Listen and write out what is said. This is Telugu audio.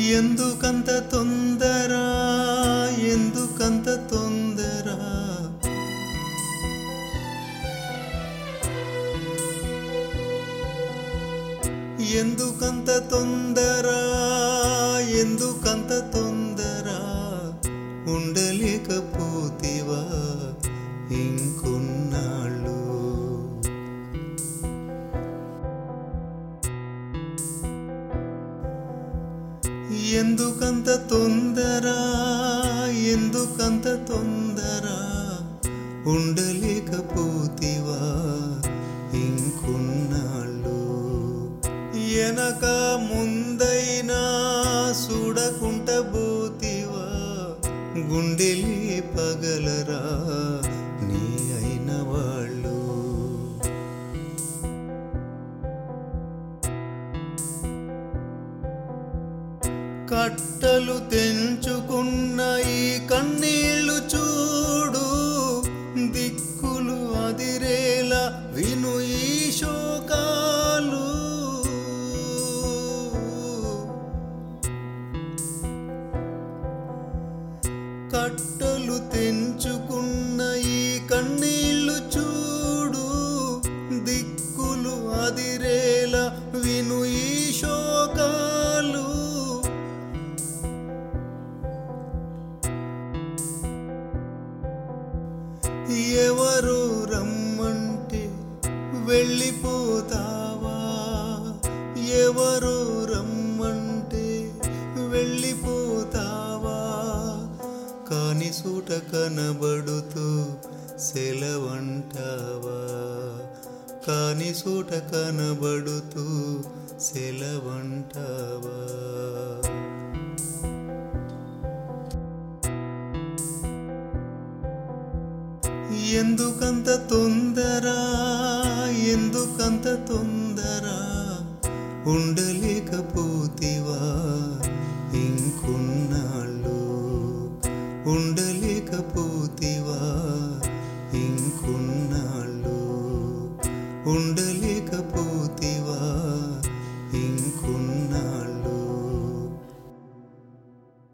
ఎందుకంత తొందర ఎందుకంత తొందర ఎందుకంత తొందర ఎందుకంత తొందర ఉండలేకపోతేవా ఇంకొన్నాళ్ళు ఎందుకంత తొందర ఎందుకంత తొందర ఉండలేకపోతేవా ఇంకొన్నాళ్ళు ఎనక ముందైనా చూడకుంట పోతేవా గుండెలే పగలరా నీ అయిన వాళ్ళు కట్టలు తెంచుకున్న ఈ కన్నీళ్లు చూడు దిక్కులు అదిరేలా విను ఈ శోకాలు కట్టలు తెంచుకున్న ఈ కన్నీళ్లు చూడు దిక్కులు అదిరేలా విను ఈ శోకాలు ఎవరు రమ్మంటే వెళ్ళిపోతావా ఎవరు రమ్మంటే వెళ్ళిపోతావా కాని సూట కనబడుతూ సెలవంటావా కాని సూట కనబడుతూ సెలవంటావా ఎందుకంత తొందర ఎందుకంత తొందర ఉండలేకపోతేవా ఇంకొన్నాళ్ళు